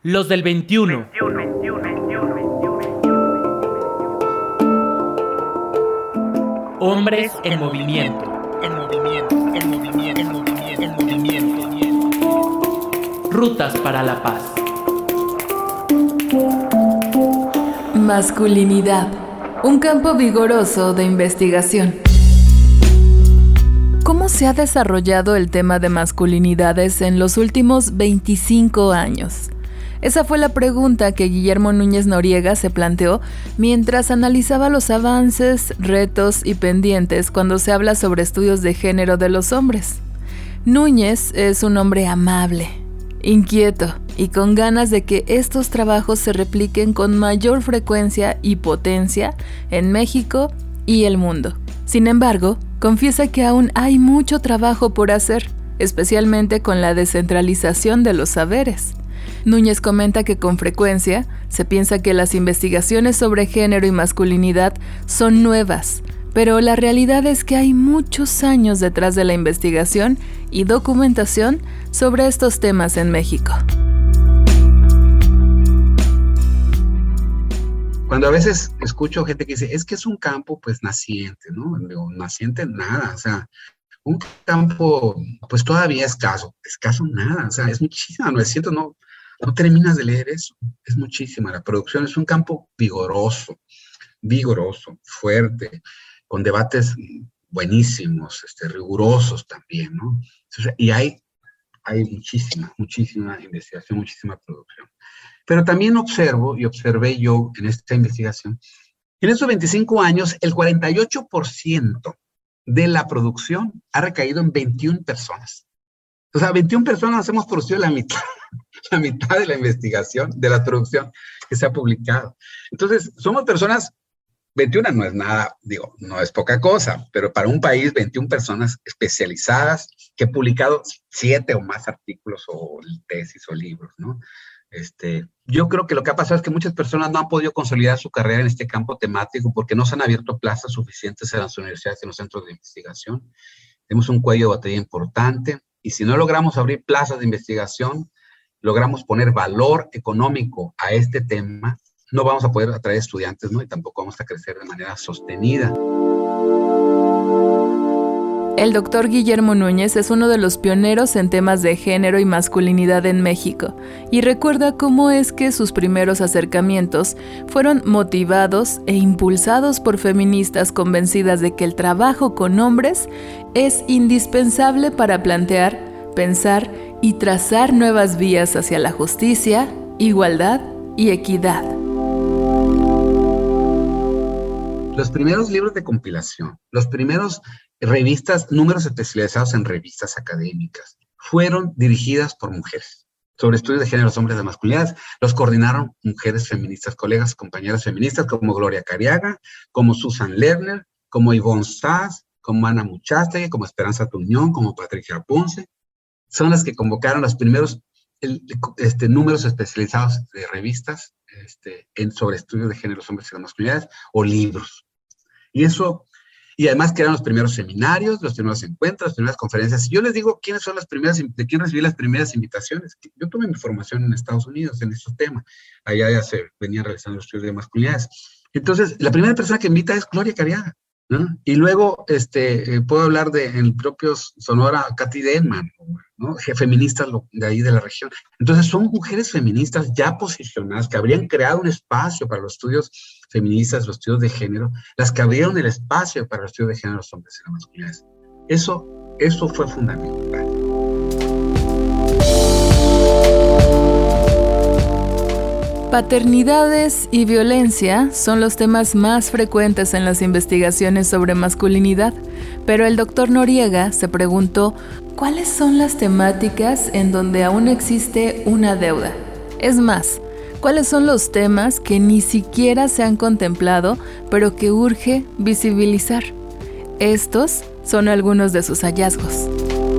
Los del 21. Hombres en movimiento. Rutas para la paz. Masculinidad. Un campo vigoroso de investigación. ¿Cómo se ha desarrollado el tema de masculinidades en los últimos 25 años? Esa fue la pregunta que Guillermo Núñez Noriega se planteó mientras analizaba los avances, retos y pendientes cuando se habla sobre estudios de género de los hombres. Núñez es un hombre amable, inquieto y con ganas de que estos trabajos se repliquen con mayor frecuencia y potencia en México y el mundo. Sin embargo, confiesa que aún hay mucho trabajo por hacer, especialmente con la descentralización de los saberes. Núñez comenta que con frecuencia se piensa que las investigaciones sobre género y masculinidad son nuevas, pero la realidad es que hay muchos años detrás de la investigación y documentación sobre estos temas en México. Cuando a veces escucho gente que dice, es que es un campo pues naciente, ¿no? Digo, naciente nada, o sea, un campo pues todavía escaso nada, o sea, es muchísima, 900, no terminas de leer eso, es muchísima. La producción es un campo vigoroso, fuerte, con debates buenísimos, rigurosos también, ¿no? Entonces, y hay muchísima investigación, muchísima producción. Pero también observé yo en esta investigación, en estos 25 años, el 48% de la producción ha recaído en 21 personas. O sea, 21 personas hemos producido la mitad de la investigación, de la producción que se ha publicado. Entonces, somos personas, 21 no es nada, digo, no es poca cosa, pero para un país, 21 personas especializadas que han publicado 7 o más artículos o tesis o libros, ¿no? Yo creo que lo que ha pasado es que muchas personas no han podido consolidar su carrera en este campo temático porque no se han abierto plazas suficientes en las universidades y en los centros de investigación. Tenemos un cuello de batalla importante y si no logramos abrir plazas de investigación, logramos poner valor económico a este tema, no vamos a poder atraer estudiantes, ¿no? Y tampoco vamos a crecer de manera sostenida. El doctor Guillermo Núñez es uno de los pioneros en temas de género y masculinidad en México y recuerda cómo es que sus primeros acercamientos fueron motivados e impulsados por feministas convencidas de que el trabajo con hombres es indispensable para plantear, pensar y trazar nuevas vías hacia la justicia, igualdad y equidad. Los primeros libros de compilación, los primeros números especializados en revistas académicas, fueron dirigidas por mujeres. Sobre estudios de género, los hombres de masculinidades, los coordinaron mujeres feministas, colegas, compañeras feministas, como Gloria Cariaga, como Susan Lerner, como Ivonne Sass, como Ana Muchastegui, como Esperanza Tuñón, como Patricia Ponce. Son las que convocaron los primeros números especializados de revistas sobre estudios de género, los hombres y las masculinidades, o libros. Y además crearon los primeros seminarios, los primeros encuentros, las primeras conferencias. Yo les digo quiénes son de quién recibí las primeras invitaciones. Yo tuve mi formación en Estados Unidos en estos temas. Allá ya se venían realizando los estudios de masculinidades. Entonces, la primera persona que invita es Gloria Cariaga, ¿no? Y luego, puedo hablar en el propio Sonora, Katy Denman, ¿no? Feministas de ahí de la región. Entonces, son mujeres feministas ya posicionadas que habrían creado un espacio para los estudios feministas, los estudios de género, las que abrieron el espacio para los estudios de género de los hombres y las masculinidades. Eso fue fundamental. Paternidades y violencia son los temas más frecuentes en las investigaciones sobre masculinidad, pero el doctor Noriega se preguntó ¿cuáles son las temáticas en donde aún existe una deuda? Es más, ¿cuáles son los temas que ni siquiera se han contemplado, pero que urge visibilizar? Estos son algunos de sus hallazgos.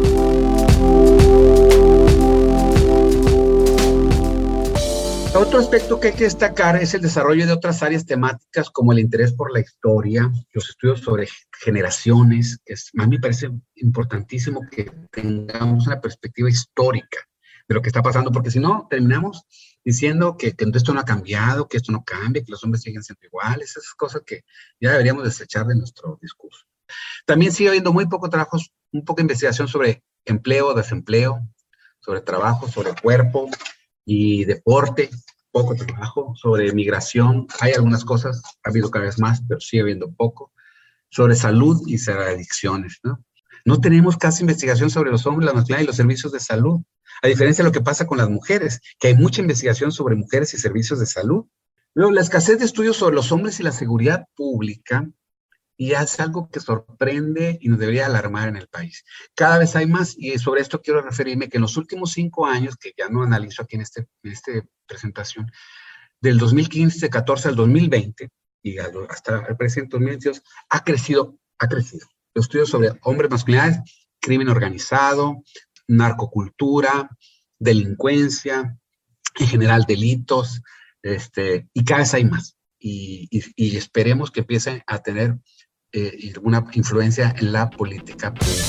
Otro aspecto que hay que destacar es el desarrollo de otras áreas temáticas como el interés por la historia, los estudios sobre generaciones, que a mí me parece importantísimo que tengamos una perspectiva histórica de lo que está pasando, porque si no terminamos diciendo que esto no ha cambiado, que esto no cambia, que los hombres siguen siendo iguales, esas cosas que ya deberíamos desechar de nuestro discurso. También sigue habiendo muy poco trabajo, un poco de investigación sobre empleo, desempleo, sobre trabajo, sobre cuerpo y deporte, poco trabajo, sobre migración, hay algunas cosas, ha habido cada vez más, pero sigue habiendo poco, sobre salud y sobre adicciones, ¿no? No tenemos casi investigación sobre los hombres, la masculinidad y los servicios de salud, a diferencia de lo que pasa con las mujeres, que hay mucha investigación sobre mujeres y servicios de salud. Luego, la escasez de estudios sobre los hombres y la seguridad pública, y es algo que sorprende y nos debería alarmar en el país. Cada vez hay más, y sobre esto quiero referirme que en los últimos 5 años, que ya no analizo aquí en esta presentación, del 2015, 14 al 2020, y hasta el presente 2022, ha crecido. Los estudios sobre hombres, masculinidades, crimen organizado, narcocultura, delincuencia, en general delitos, y cada vez hay más. Y esperemos que empiecen a tener una influencia en la política pública.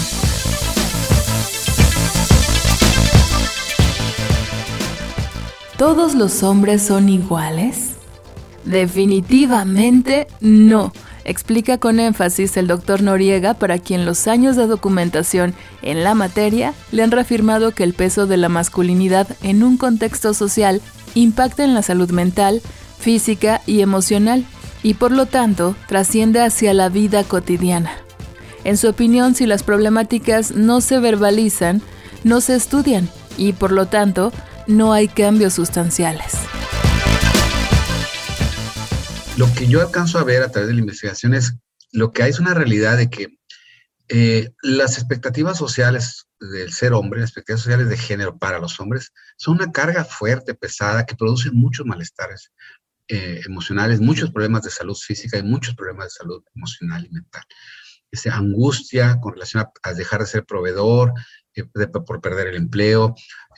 ¿Todos los hombres son iguales? Definitivamente no, explica con énfasis el doctor Noriega, para quien los años de documentación en la materia le han reafirmado que el peso de la masculinidad en un contexto social impacta en la salud mental, física y emocional, y por lo tanto trasciende hacia la vida cotidiana. En su opinión, si las problemáticas no se verbalizan, no se estudian y por lo tanto no hay cambios sustanciales. Lo que yo alcanzo a ver a través de la investigación es lo que hay es una realidad de que las expectativas sociales del ser hombre, las expectativas sociales de género para los hombres, son una carga fuerte, pesada, que produce muchos malestares emocionales, muchos problemas de salud física y muchos problemas de salud emocional y mental. Angustia con relación a dejar de ser proveedor, por perder el empleo,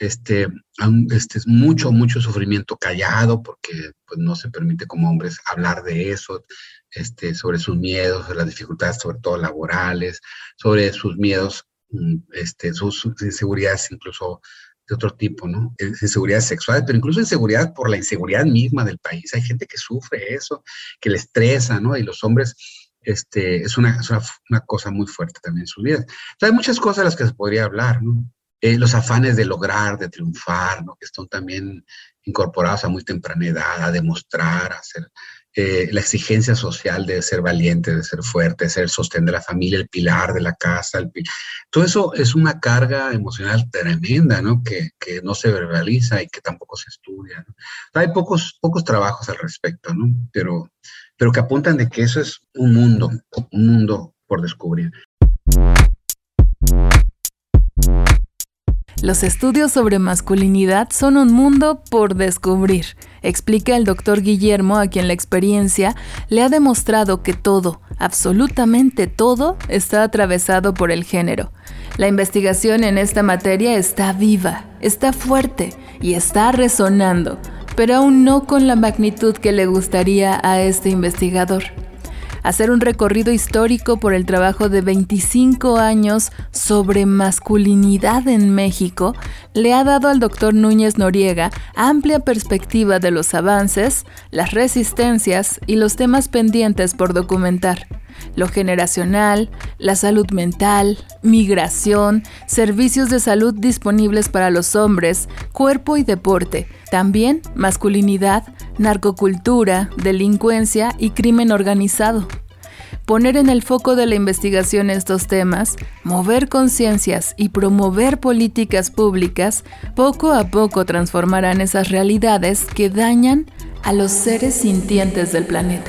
mucho sufrimiento callado, porque pues, no se permite como hombres hablar de eso, sobre sus miedos, sobre las dificultades, sobre todo laborales, sobre sus miedos, sus inseguridades incluso de otro tipo, ¿no? Inseguridades sexuales, pero incluso inseguridad por la inseguridad misma del país. Hay gente que sufre eso, que le estresa, ¿no? Y los hombres, es una cosa muy fuerte también en sus vidas. Entonces, hay muchas cosas de las que se podría hablar, ¿no? Los afanes de lograr, de triunfar, ¿no? Que están también incorporados a muy temprana edad, a demostrar, a hacer la exigencia social de ser valiente, de ser fuerte, de ser el sostén de la familia, el pilar de la casa. Todo eso es una carga emocional tremenda, ¿no? Que no se verbaliza y que tampoco se estudia, ¿no? Hay pocos trabajos al respecto, ¿no? Pero que apuntan de que eso es un mundo por descubrir. Los estudios sobre masculinidad son un mundo por descubrir, explica el doctor Guillermo, a quien la experiencia le ha demostrado que todo, absolutamente todo, está atravesado por el género. La investigación en esta materia está viva, está fuerte y está resonando, pero aún no con la magnitud que le gustaría a este investigador. Hacer un recorrido histórico por el trabajo de 25 años sobre masculinidad en México le ha dado al doctor Núñez Noriega amplia perspectiva de los avances, las resistencias y los temas pendientes por documentar. Lo generacional, la salud mental, migración, servicios de salud disponibles para los hombres, cuerpo y deporte, también masculinidad, narcocultura, delincuencia y crimen organizado. Poner en el foco de la investigación estos temas, mover conciencias y promover políticas públicas, poco a poco transformarán esas realidades que dañan a los seres sintientes del planeta.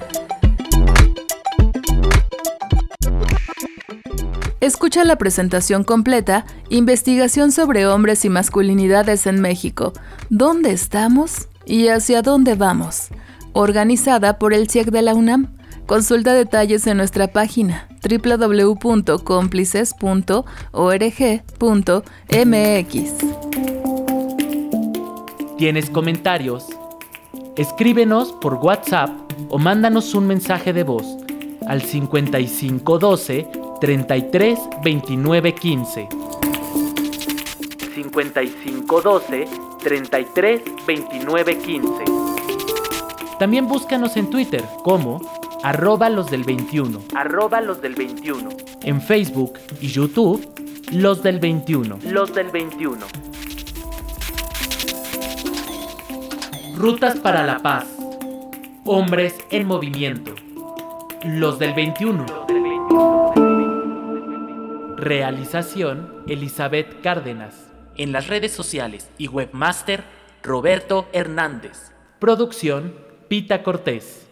Escucha la presentación completa, Investigación sobre hombres y masculinidades en México, ¿dónde estamos y hacia dónde vamos?, organizada por el CIEC de la UNAM. Consulta detalles en nuestra página www.cómplices.org.mx. ¿Tienes comentarios? Escríbenos por WhatsApp o mándanos un mensaje de voz al 5512 33 29 15. 5512 33 29 15. También búscanos en Twitter como @losdel21. En Facebook y YouTube, Los del 21. Rutas para la paz. Hombres en movimiento. Los del 21. Realización Elizabeth Cárdenas. En las redes sociales y webmaster Roberto Hernández. Producción Pita Cortés.